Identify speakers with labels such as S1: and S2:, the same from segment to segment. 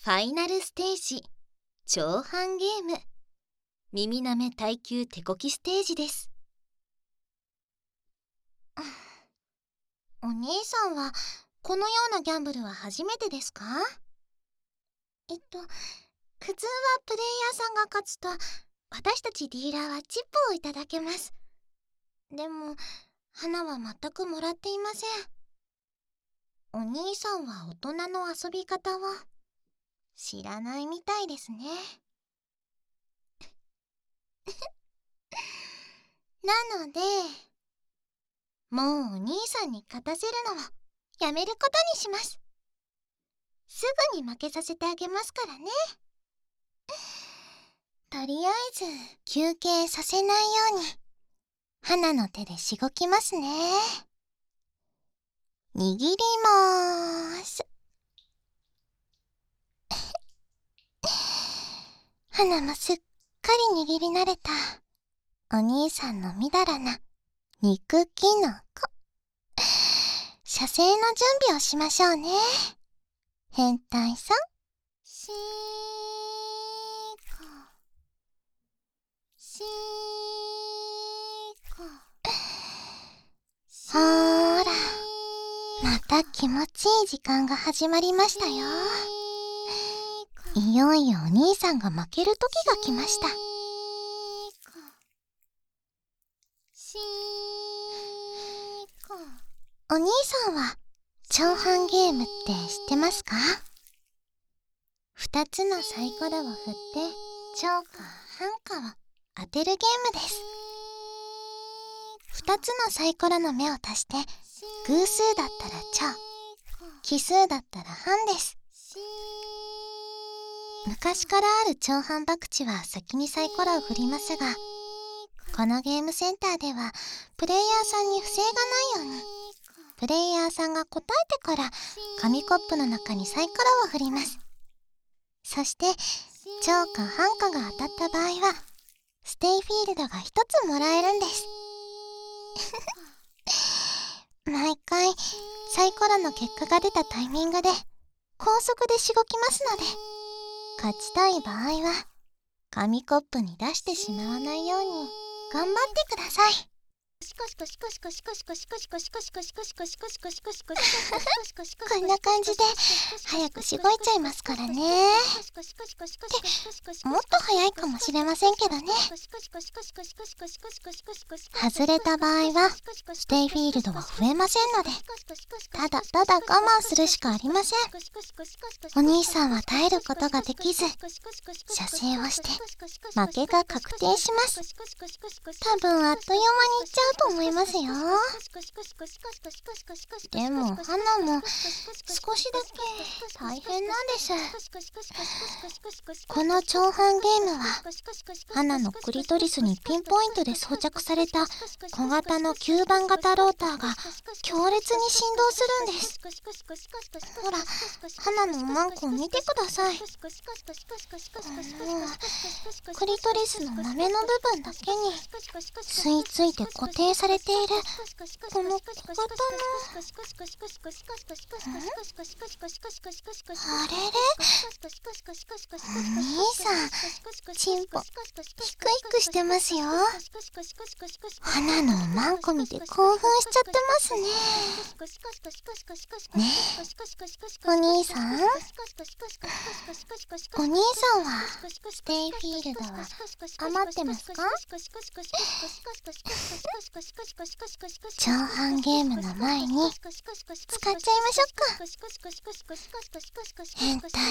S1: ファイナルステージ、長半ゲーム、耳なめ耐久手こきステージです。お兄さんはこのようなギャンブルは初めてですか？普通はプレイヤーさんが勝つと私たちディーラーはチップをいただけます。でも花は全くもらっていません。お兄さんは大人の遊び方を知らないみたいですね。なのでもうお兄さんに勝たせるのをやめることにします。すぐに負けさせてあげますからね。とりあえず休憩させないように花の手でしごきますね。握りまーす。花もすっかり握り慣れたお兄さんのみだらな肉キノコ。射精の準備をしましょうね。変態さん。しーこしーこ。ほーら、また気持ちいい時間が始まりましたよ。いよいよお兄さんが負ける時が来ました。お兄さんは長半ゲームって知ってますか？2つのサイコロを振って長か半かを当てるゲームです。2つのサイコロの目を足して偶数だったら長、奇数だったら半です。昔からある長半博打は先にサイコロを振りますが、このゲームセンターではプレイヤーさんに不正がないようにプレイヤーさんが答えてから紙コップの中にサイコロを振ります。そして長か半かが当たった場合はステイフィールドが1つもらえるんです。毎回サイコロの結果が出たタイミングで高速でしごきますので、勝ちたい場合は紙コップに出してしまわないように頑張ってください。こんな感じで早くしごいちゃいますからね。もっと早いかもしれませんけどね。外れた場合はステイフィールドは増えませんので、ただただ我慢するしかありません。お兄さんは耐えることができず射精をして負けが確定します。多分あっという間にいっちゃうと思いますよ。でも花も少しだけ大変なんです。この長半ゲームは花のクリトリスにピンポイントで装着された小型の吸盤型ローターが強烈に振動するんです。ほら、花のおまんこを見てください。クリトリスの豆の部分だけに吸い付いて固定されているこの小型のあれれ、お兄さんチンポヒクヒクしてますよ。花のおまんこ見て興奮しちゃってますね。ねえお兄さん、お兄さんはステイフィールドは余ってますか？長半ゲームの前に使っちゃいましょうか。変態。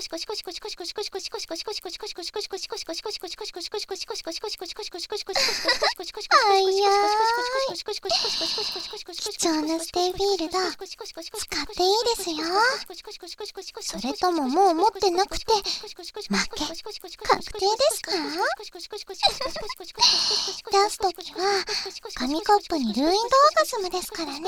S1: あいやーい、貴重なステイフィールド使っていいですよ。それとももう持ってなくて負け確定ですか？出すときは紙コップにルーインドオーガズムですからね。ね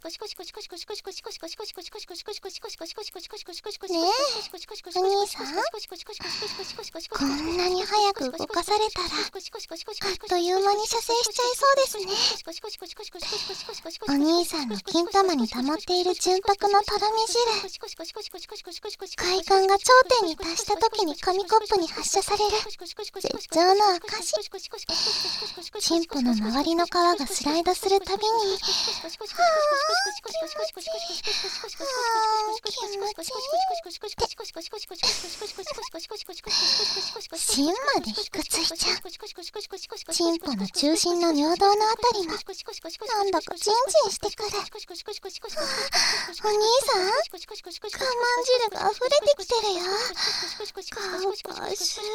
S1: え、お兄さん、こんなに早く動かされたらあっという間に射精しちゃいそうですね。お兄さんの金玉に溜まっている純白のとろみ汁、快感が頂点に達した時に紙コップに発射される絶頂の証。チンポの周りの皮がスライドするたびに、芯までひくついちゃう。チンポの中心の尿道のあたりもなんだかジンジンしてくる。お兄さん、我慢汁が溢れてきてるよ。顔がすご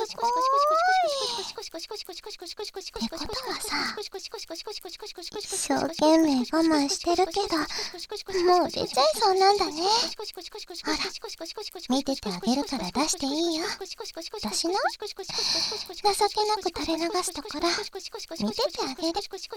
S1: い。ってことはさ、一生懸命我慢してるけどもう出ちゃいそうなんだね。ほら、見ててあげるから出していいよ。私の情けなく垂れ流すところ見ててあげる。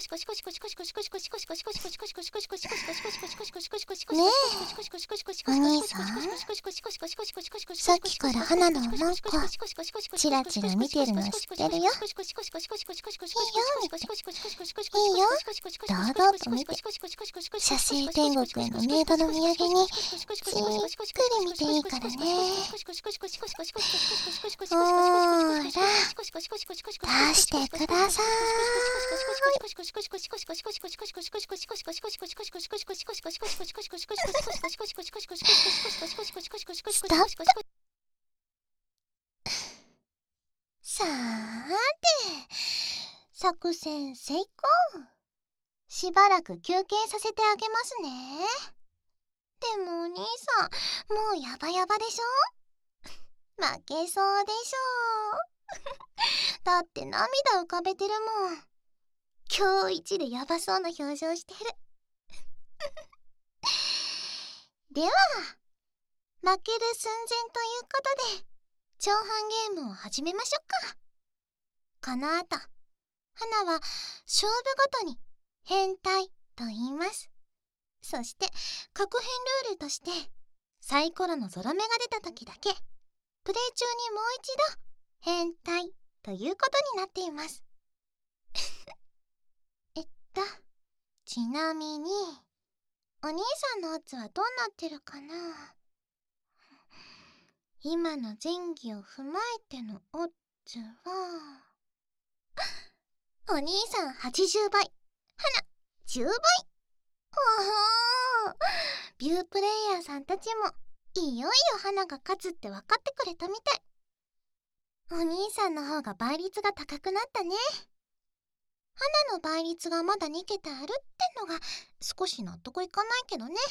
S1: ねえ、お兄さん、さっきから花のおまんこチラチラ見てるの知ってるよ。いいよ見て、いいよ、堂々と見て。写生天国へのメイドの土産にじっくり見ていいからね。ほーら、出してくださーい。ストップ。さーて、作戦成功。しばらく休憩させてあげますね。でもお兄さん、もうヤバヤバでしょ。負けそうでしょ。だって涙浮かべてるもん。今日一でヤバそうな表情してる。では、負ける寸前ということで長半ゲームを始めましょうか。この後、花は勝負ごとに変態と言います。そして確変ルールとしてサイコロのゾロ目が出た時だけプレイ中にもう一度変態ということになっています。ちなみにお兄さんのオッズはどうなってるかな。今の前儀を踏まえてのオッズはお兄さん80倍、花10倍。ほほー、ビュープレイヤーさんたちもいよいよ花が勝つって分かってくれたみたい。お兄さんの方が倍率が高くなったね。花の倍率がまだ2桁あるってのが少し納得いかないけどね。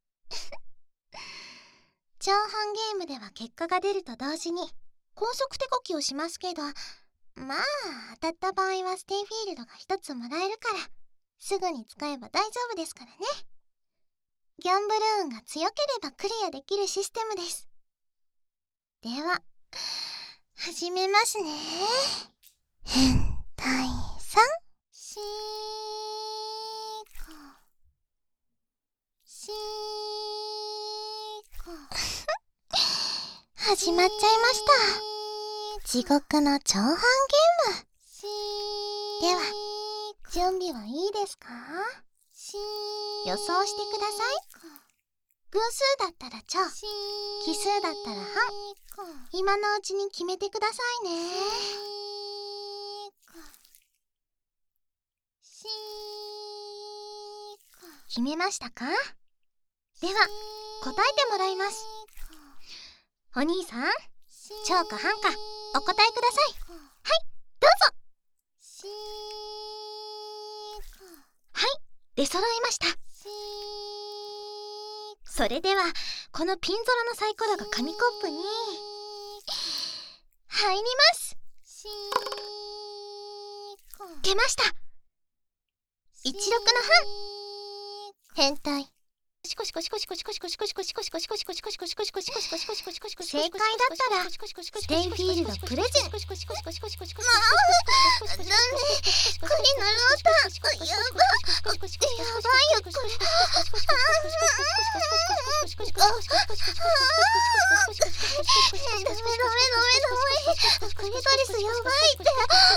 S1: 長半ゲームでは結果が出ると同時に高速手こきをしますけど、まあ当たった場合はステイフィールドが1つもらえるからすぐに使えば大丈夫ですからね。ギャンブル運が強ければクリアできるシステムです。では始めますね。変態さん、しーこしーこ始まっちゃいました。地獄の長半ゲーム。では準備はいいですか？予想してください。偶数だったら超、奇数だったら半。今のうちに決めてくださいね。決めましたか？では答えてもらいます。お兄さん、超か半かお答えください。はい、どうぞ。はい、出揃いました。それではこのピンゾロのサイコロが紙コップに入ります。出ました。16の半。変態正解だったらステイフィールドプレゼン。まあ、ダメ。栗のロータン、やばいよこれ。ダメ。クリトリスやばいって。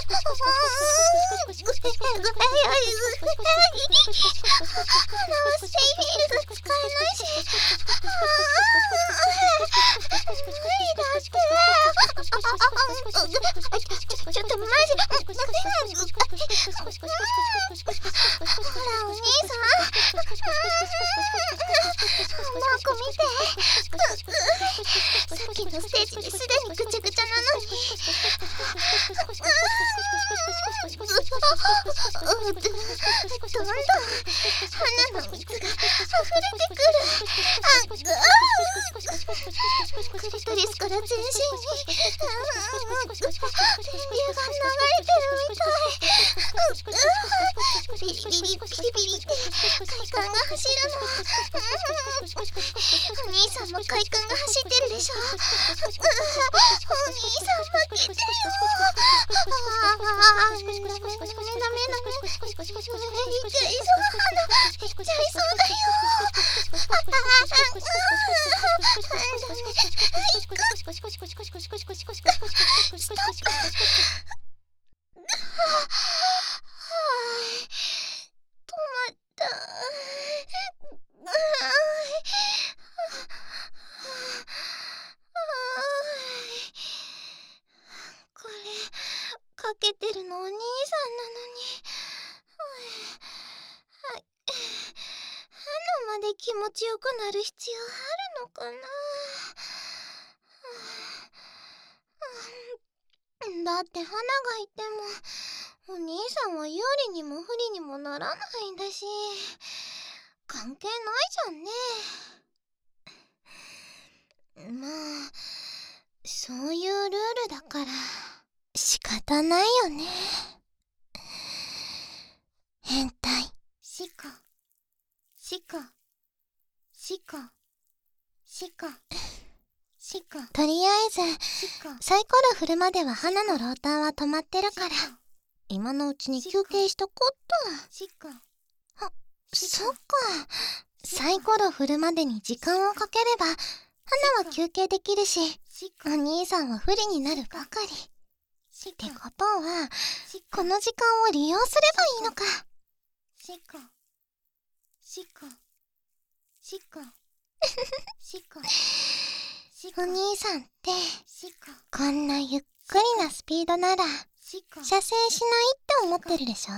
S1: ステイフィールド使えないし。無理だって。ちょっとマジ。ほらお兄さん。マーコ見て。さっきのステージですでにぐちゃぐちゃなのに。どんどん鼻の水が溢れてくる。クリトリスから全身に電流が流れてるみたい。ビリビリって快感が走るの。お兄さんも快感が走ってるでしょ。お兄さん負けてよ。ダメ。いっちゃいそうだよ。止まった。これかけてるのお兄さんなのに。鼻まで気持ちよくなる必要あるのかな。だって花がいてもお兄さんは有利にも不利にもならないんだし、関係ないじゃんね。まあそういうルールだから仕方ないよね。変態。シカ。とりあえずサイコロ振るまでは花のローターは止まってるから今のうちに休憩しとこっと。あ、そっか。サイコロ振るまでに時間をかければ花は休憩できるしお兄さんは不利になるばかりってことはこの時間を利用すればいいのか。お兄さんってこんなゆっくりなスピードなら射精しないって思ってるでしょ。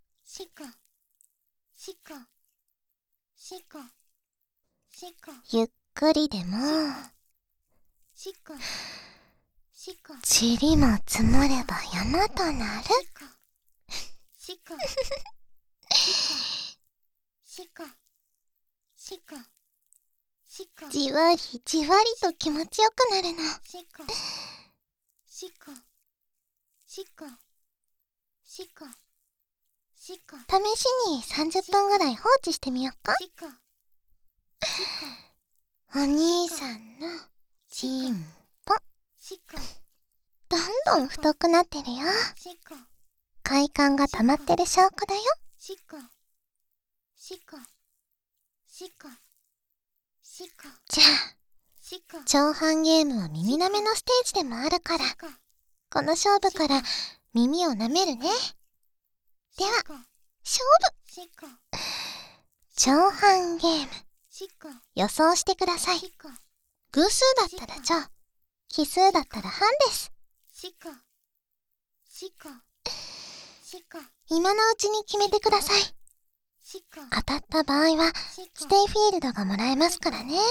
S1: ゆっくりでも塵も積もれば山となる。じわりじわりと気持ちよくなるの。試しに30分ぐらい放置してみよっか。お兄さんのチンポどんどん太くなってるよ。快感が溜まってる証拠だよ。じゃあ長半ゲームは耳舐めのステージでもあるからこの勝負から耳を舐めるね。では勝負。長半ゲーム予想してください。偶数だったら超、奇数だったら半です。今のうちに決めてください。当たった場合はステイフィールドがもらえますからね。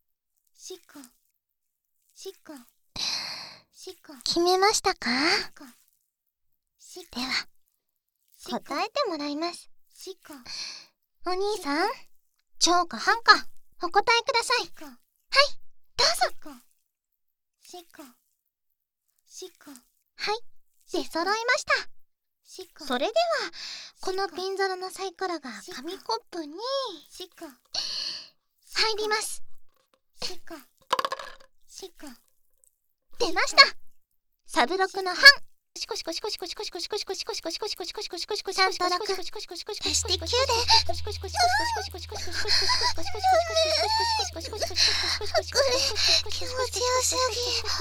S1: 決めましたか？では答えてもらいます。お兄さん、超か半かお答えください。はい、どうぞ。はい、出揃いました。それではこのピン皿のサイコロが紙コップに入ります。
S2: しか
S1: 出ました。サブロクの半。ちゃんと6、足して9で。気持ちよすぎ。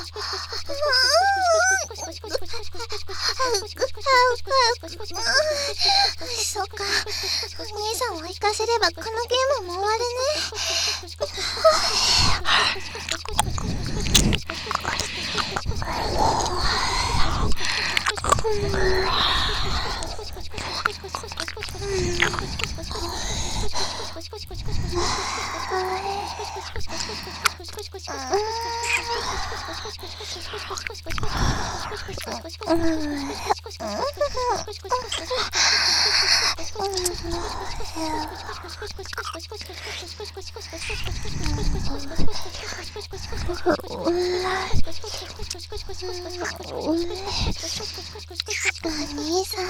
S1: そっか。お兄さんを行かせればこのゲームも終わるね。お兄さん、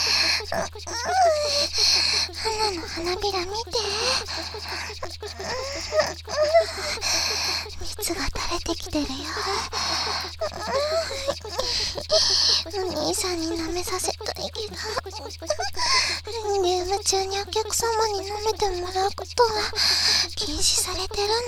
S1: 花の花びら見て。蜜が垂れてきてるよ。お兄さんに舐めさせたいけど、ゲーム中にお客様に舐めてもらうことは禁止されてる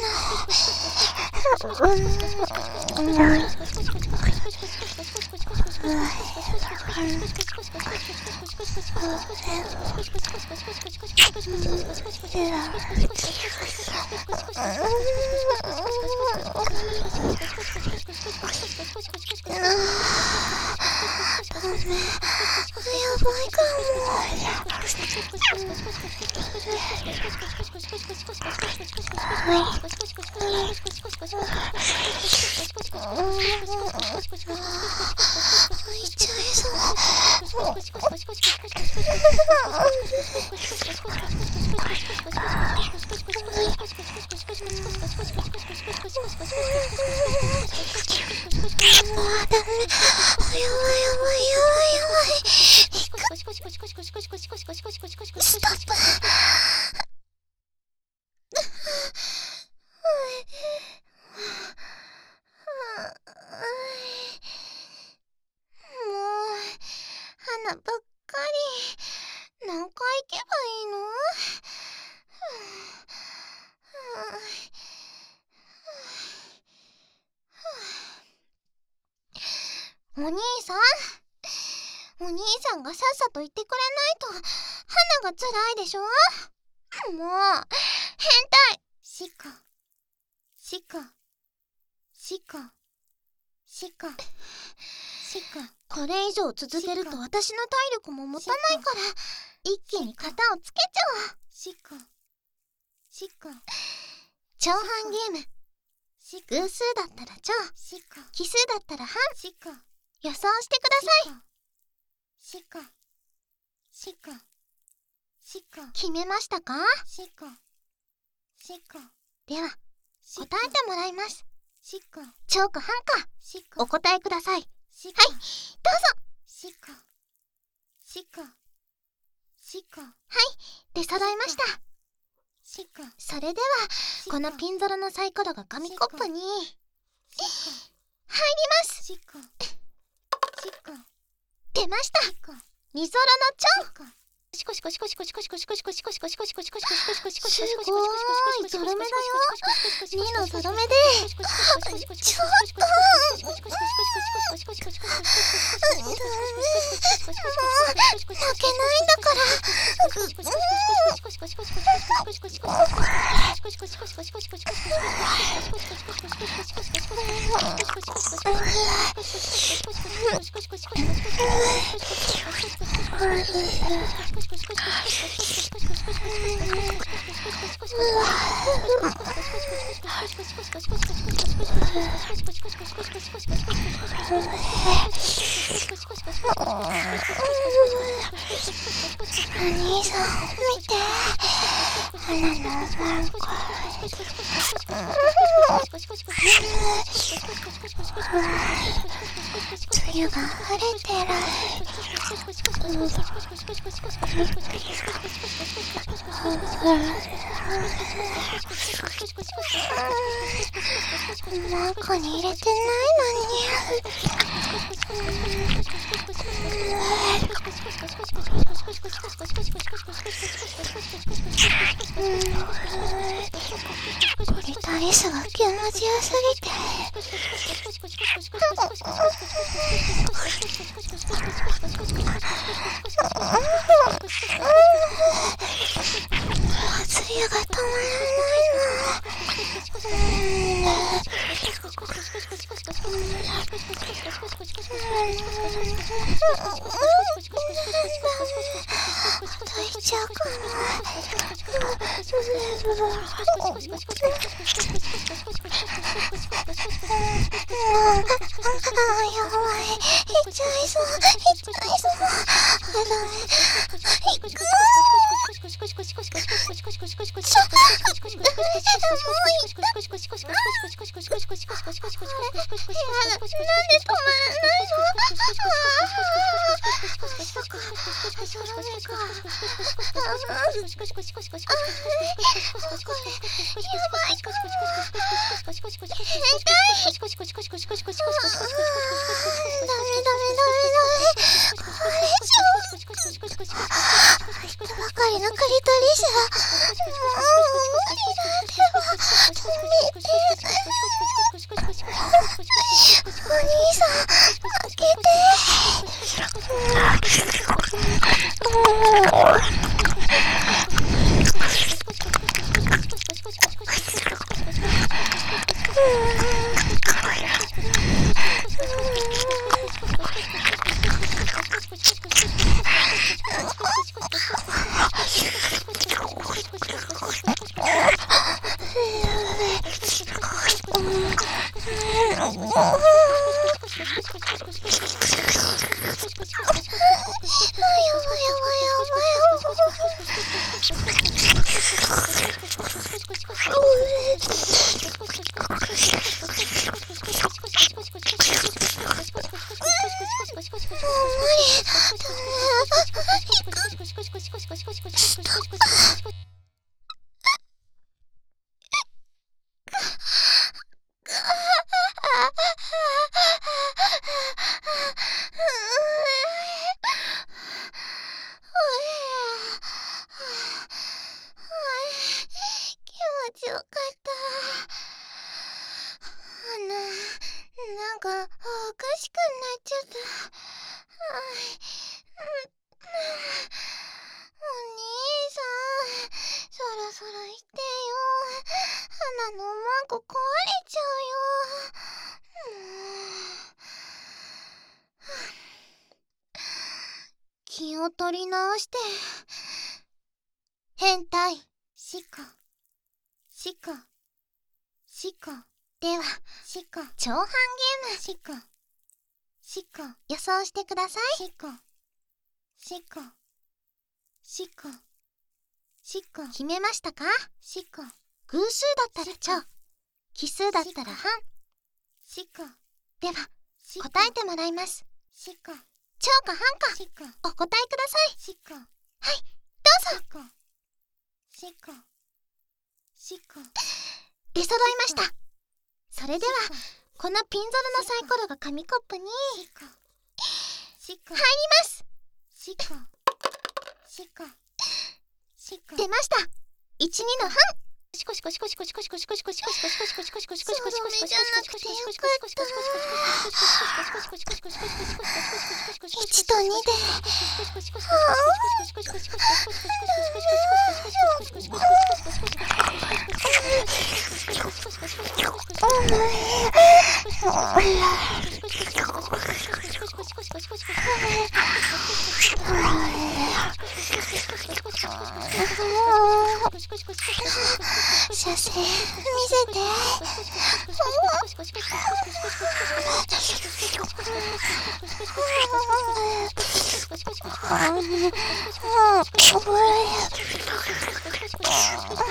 S1: ストップ。花ばっかり。何回行けばいいの？お兄さん、お兄さんがさっさと言ってくれないと花が辛いでしょ。もう変態。これ以上続けると私の体力も持たないから一気に型をつけちゃおう。長半ゲーム。偶数だったら長、奇数だったら半。予想してください。決めましたか？では答えてもらいます。長か半かお答えください。はい、どうぞ。はい、出揃いました。それではこのピンゾロのサイコロが紙コップに入ります。出ました。2ゾロの蝶。すごい、ゾロ目だよ。2のゾロ目でちょっともう負けないんだから。お兄さん見て、つ湯が溢れてる。中に入れてないのに。クリトリスが気持ちよすぎて。熱湯が止まらないの。大丈夫かな。やばい。いっちゃいそう。気を取り直して。変態。シコ。では、長半ゲーム。予想してください。決めましたか？偶数だったら超。奇数だったら半。では、答えてもらいます。超か半か、お答えください。はい、どうぞ。出揃いました。それでは、このピンゾロのサイコロが紙コップに入ります。出ました。1、2の半。ゾロ目じゃなくてよかった。1と2で写真見せて。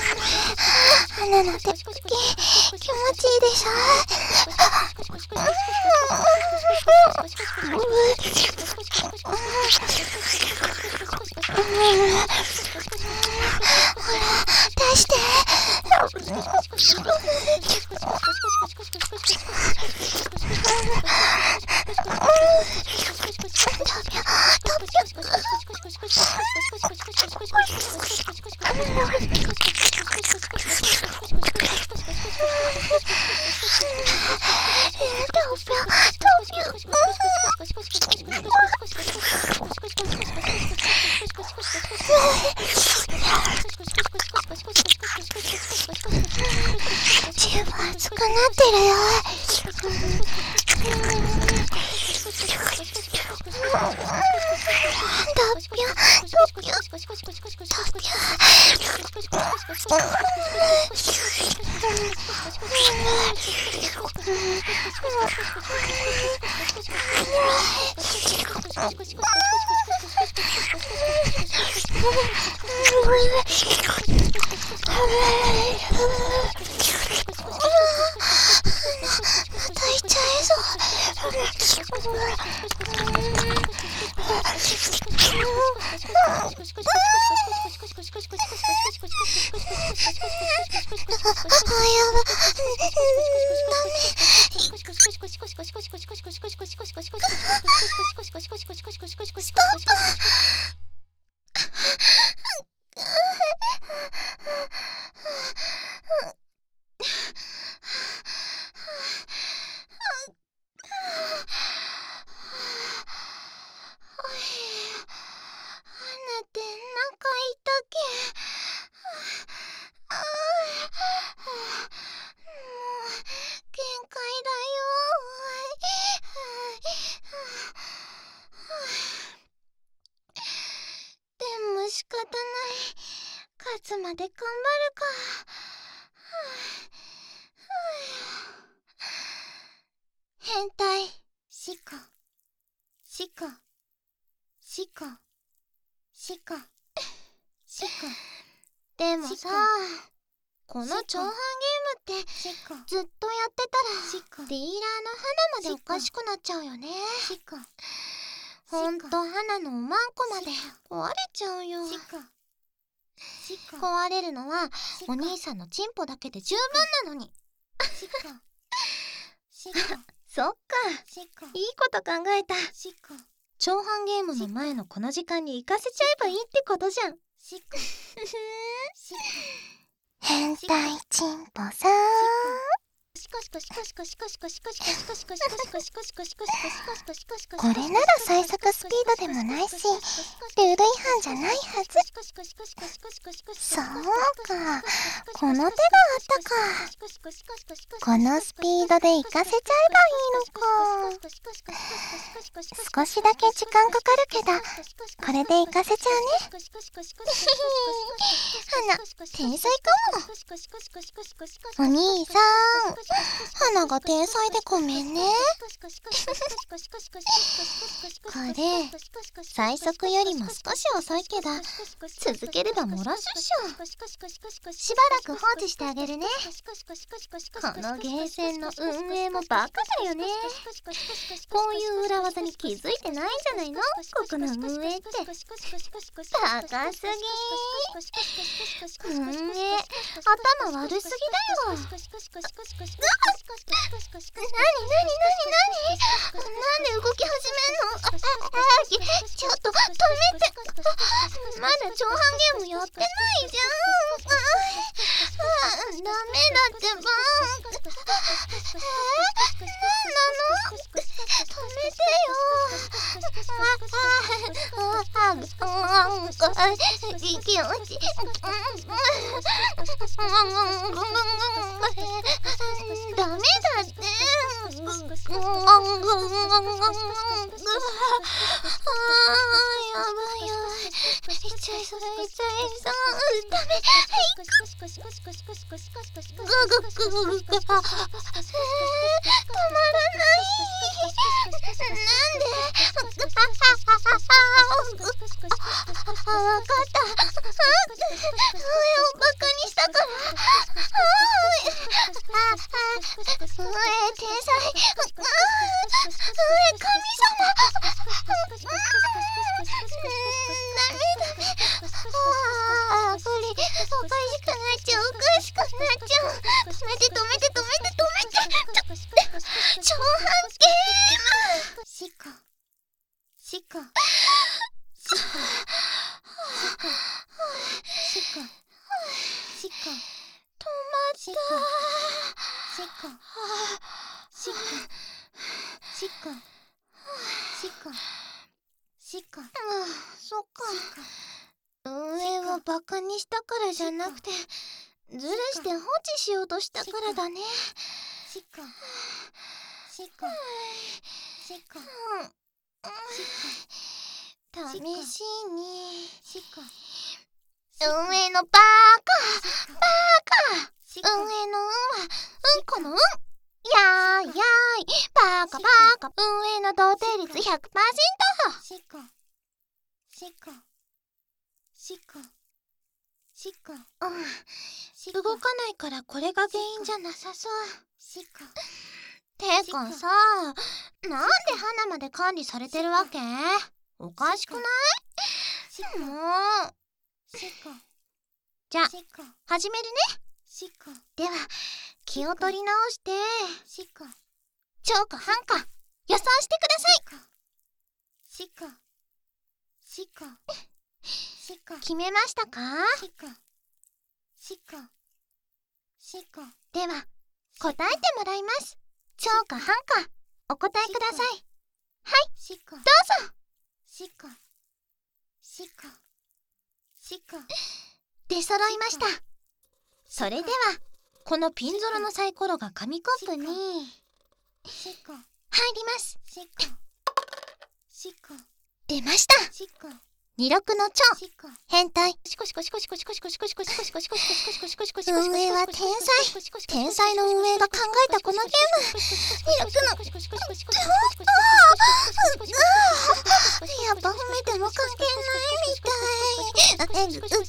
S1: 鼻の手拭き気持ちいいでしょ。 出して。十分熱くなってるよ。仕方ない。勝つまで頑張るか。変態。しか。でもさ、この長半ゲームってずっとやってたらディーラーの花までおかしくなっちゃうよね。ほんと花のおまんこまで壊れちゃうよ。壊れるのはお兄さんのチンポだけで十分なのに。そっか、いいこと考えた。長半ゲームの前のこの時間に行かせちゃえばいいってことじゃん。変態チンポさん。これなら最速スピードでもないし、ルール違反じゃないはず。そうか、この手があったか。このスピードで行かせちゃえばいいのか。少しだけ時間かかるけど、これで行かせちゃうね。花、天才かも。お兄さん、花が天才でごめんね。これ、最速よりも少し遅いけど、続ければ漏らすっしょ。しばらく放置してあげるね。このゲーセンの運営もバカだよね。こういう裏技に気づいてないんじゃないの？ここの運営って。バカすぎー。運営、頭悪すぎだよ。なんで動き始めんの？ちょっと止めて。まだ長半ゲームやってないじゃん。ダメだってば。なんなの？止めてよ。息落ち。ダメだって。やばい。いっちゃいそう。ダメ。止まらない。なんで？わかった。上をバカにしたから。天才。 しかしかしかしかしかしか止まったしかしかしかそっか。運営をバカにしたからじゃなくて、ずるして放置しようとしたからだね。試しに運営のバカ運営の運はうんこの運やーいバカ運営の同定率 100%。 動かないからこれが原因じゃなさそう。てかさ、なんで花まで管理されてるわけ？おかしくない？もう。じゃあ始めるね。では気を取り直して超か半か予想してください。決めましたか？では答えてもらいます。超か半かお答えください。はい、どうぞ。出揃いました。それではこのピンゾロのサイコロが紙コップに入ります。出ました。二六の超変態。運営は天才の運営が考えたこのゲーム。二六のやっぱ褒めても関係ないみたい。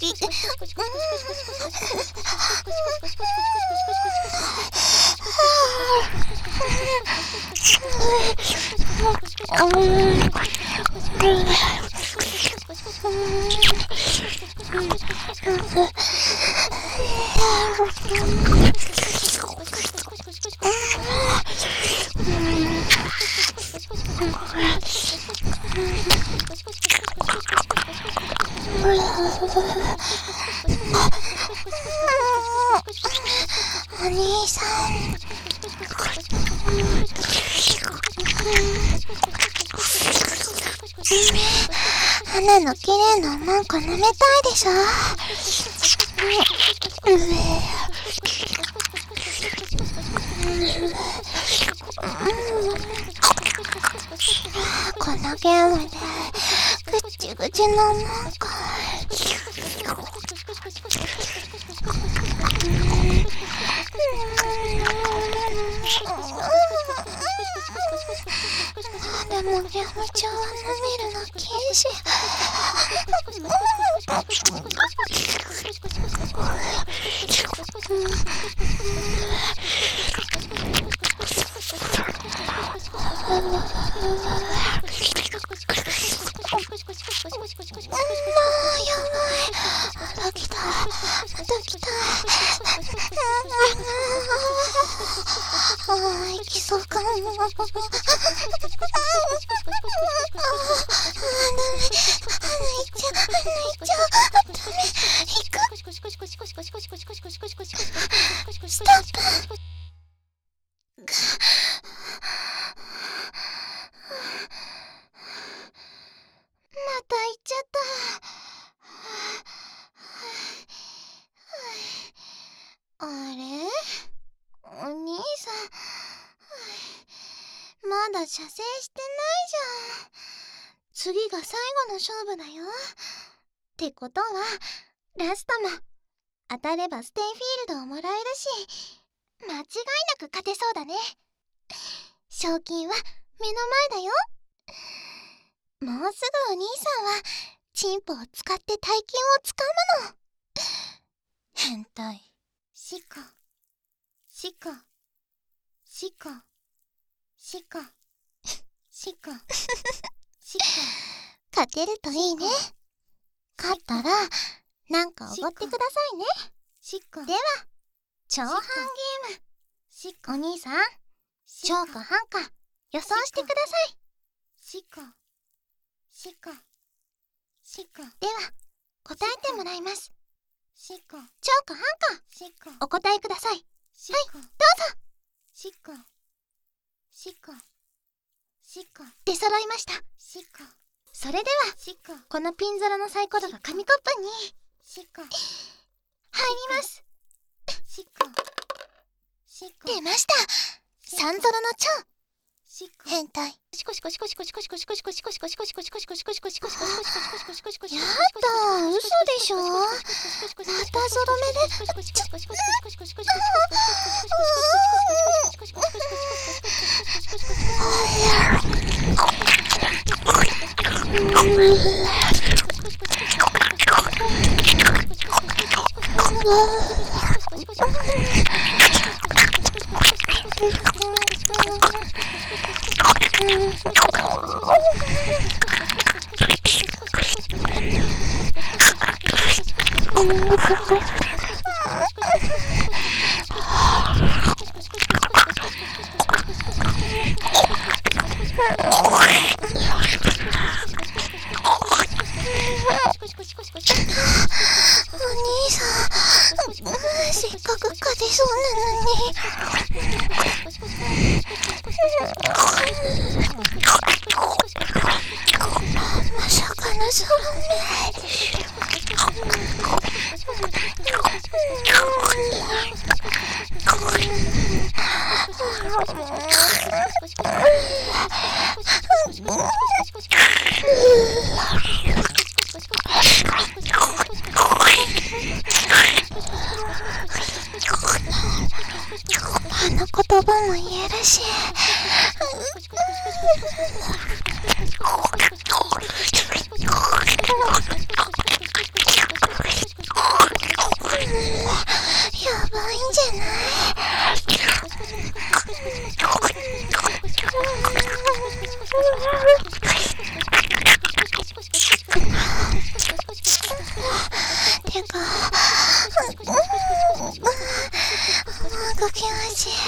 S1: お兄さん、花の綺麗ななんか舐めたいでしょ。このゲームでぐちぐちのもんか。でもゲーム中は舐めるの禁止。いきそうかも。ストップ。また行っちゃった。あれ？お兄さん、まだ射精してないじゃん。次が最後の勝負だよ。ってことはラストも当たればステイフィールドをもらえるし、間違いなく勝てそうだね。賞金は目の前だよ。もうすぐお兄さんはチンポを使って大金をつかむの。変態。しか勝てるといいね。勝ったらなんかおごってくださいね。では超半ゲーム。お兄さん、超か半か予想してください。 では答えてもらいます。チョウかハンかお答えください。はい、どうぞ。出揃いました。それではこのピンゾロのサイコロが紙コップに入ります。出ました。サンゾロのチョウ。変態。やったー、嘘でしょ。またゾロ目で。お兄さん、せっかく勝てそうなのに。まさかのゾロ目。あの言葉も言えるし。やばいんじゃない？てか、なんか気持ちいい。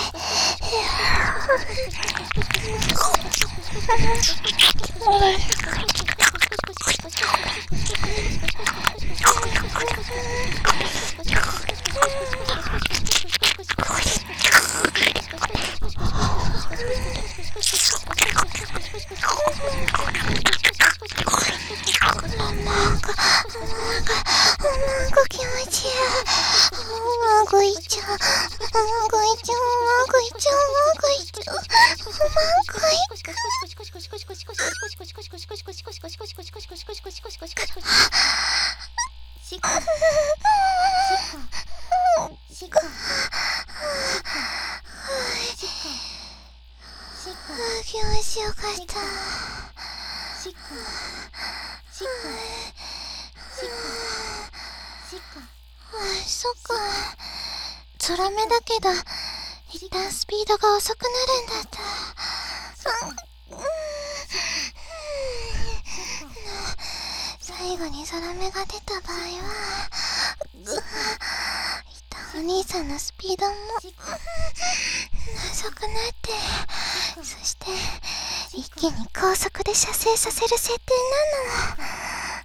S1: なんか気持ちいい。うまくいっちゃう。うまくいっちゃう。うまくいっちゃう。うまくいっちゃう。うまくいっちゃう。気持ちよかった。そっか。ゾロ目だけど一旦スピードが遅くなるんだった。最後にゾロ目が出た場合は一旦お兄さんのスピードも遅くなって、そして一気に高速で射精させる設定なの。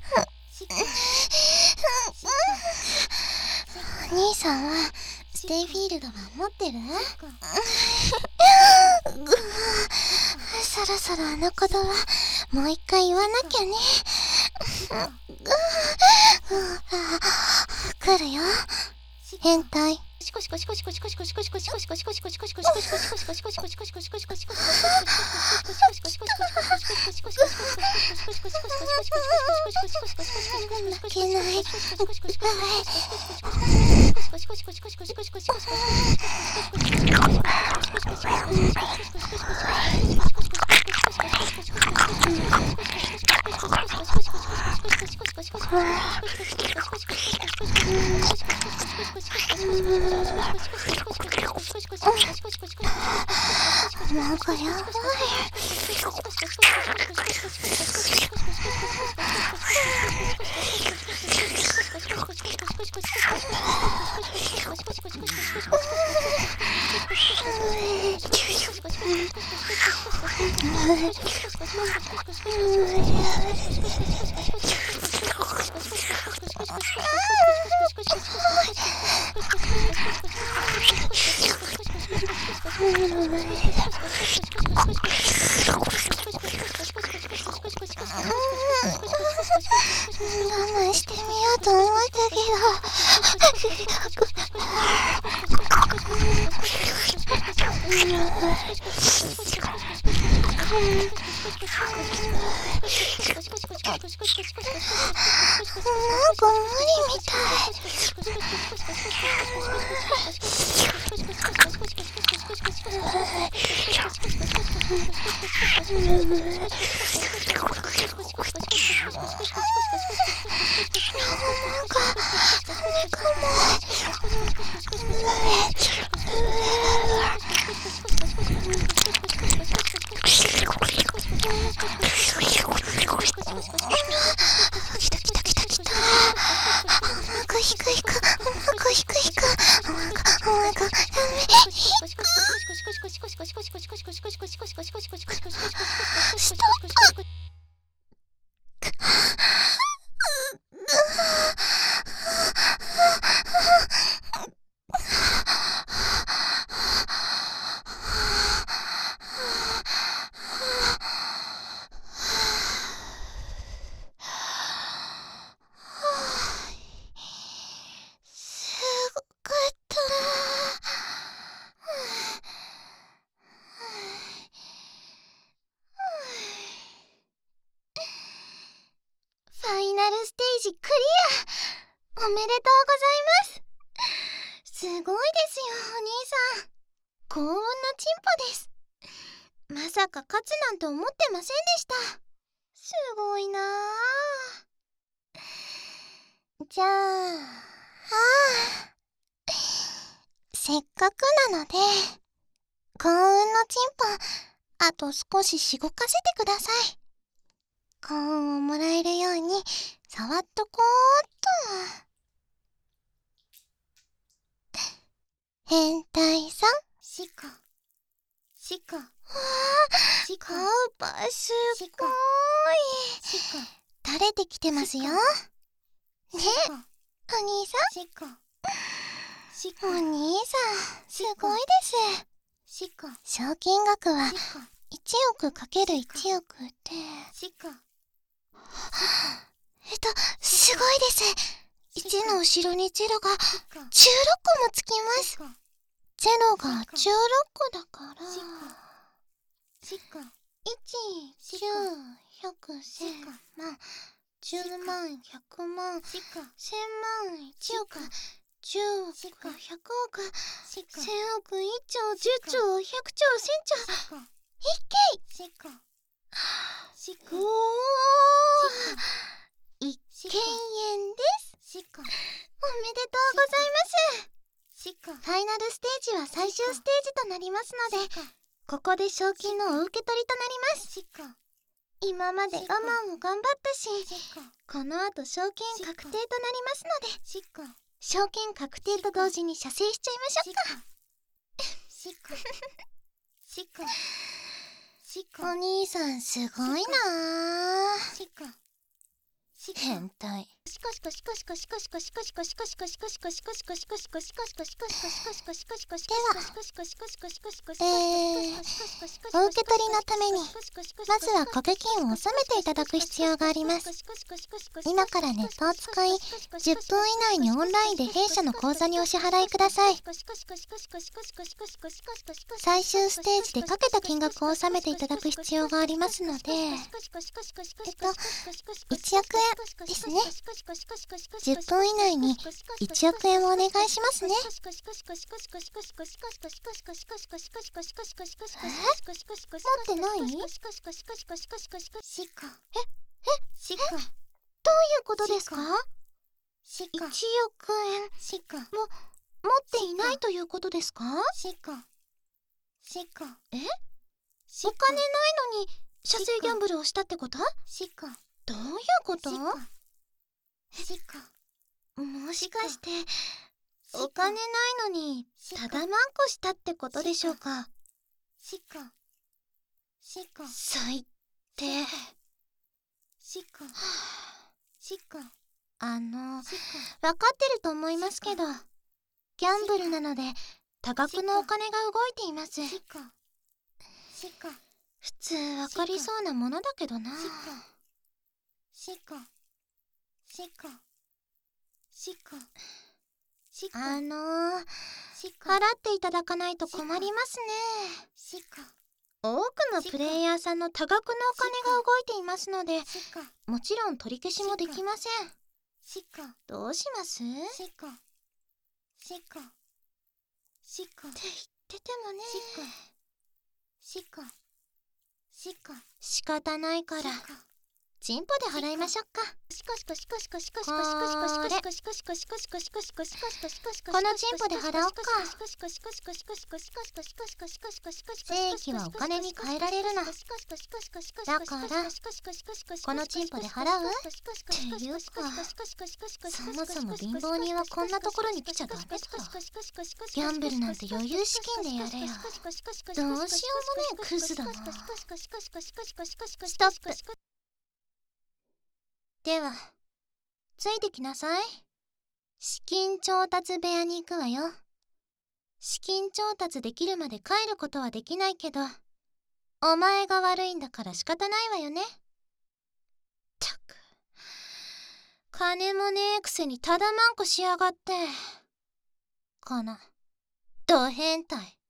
S1: お兄さんはステイフィールドは持ってる？そろそろあの言葉もう一回言わなきゃね。来るよ、変態。負けない。なんかやばい。 慢してみようと思ったけなんか無理みたい。ファイナルステージクリア！おめでとうございます。すごいですよ、お兄さん。幸運のチンポです。まさか勝つなんて思ってませんでした。すごいなあ。じゃあ、せっかくなので、幸運のチンポ、あと少ししごかせてください。幸運をもらえるように触っとこうっと。変態さん、シカカウパーすっごーい垂れてきてますよ。ね、お兄さん、お兄さんすごいです。賞金額は1億かける1億ですごいです。1の後ろに0が16個もつきます。0が16個だから、1、10、100、1000万、10万、100万、1000万、1億、10億、100億、1000億、1兆、10兆、100兆、1000兆、一軒おー、一軒円です。おめでとうございます。ファイナルステージは最終ステージとなりますので、ここで賞金のお受け取りとなります。今まで我慢を頑張ったし、この後賞金確定となりますので、賞金確定と同時に射精しちゃいましょうか。お兄さんすごいなあ。変態。お受け取りのためにまずは掛け金を納めていただく必要があります。今からネットを使い10分以内にオンラインで弊社の口座にお支払いください。最終ステージでかけた金額を納めていただく必要がありますので、1億円ですね。10分以内に1億円をお願いしますね。持ってない？どういうことですか？1億円も持っていないということですか？お金ないのに射精ギャンブルをしたってこと？どういうこと？もしかしてお金ないのにただまんこしたってことでしょうか？最て。わかってると思いますけど、ギャンブルなので多額のお金が動いています。普通わかりそうなものだけどな。払っていただかないと困りますね。多くのプレイヤーさんの多額のお金が動いていますので、もちろん取り消しもできません。どうします？って言っててもね。仕方ないからチンポで払いましょっか。このチンポで払おっか。正規はお金に換えられるのだからこのチンポで払うっていうか、そもそも貧乏人はこんなところに来ちゃダメだろ。ギャンブルなんて余裕資金でやれよ。どうしようもねえクズだな。ストップ。ではついてきなさい。資金調達部屋に行くわよ。資金調達できるまで帰ることはできないけど、お前が悪いんだから仕方ないわよね。ったく、金もねえくせにただまんこしやがって。このド変態。